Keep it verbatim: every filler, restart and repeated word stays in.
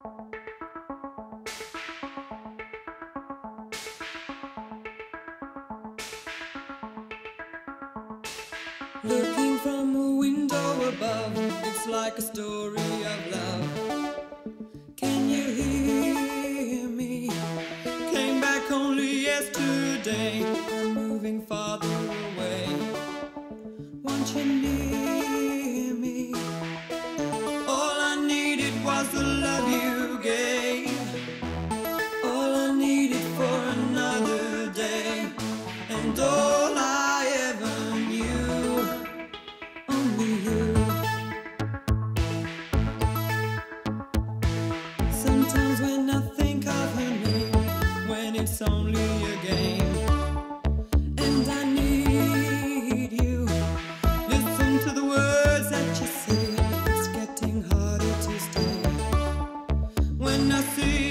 Looking from a window above, it's like a story of love. Can you hear me? Came back only yesterday. I'm moving farther away. Want you near me? All I needed was the love you gave. All I needed for another day. And all I ever knew, only you. Sometimes when I think of her name, when it's only a game, and I need you, listen to the words that you say. It's getting harder to stay. When I see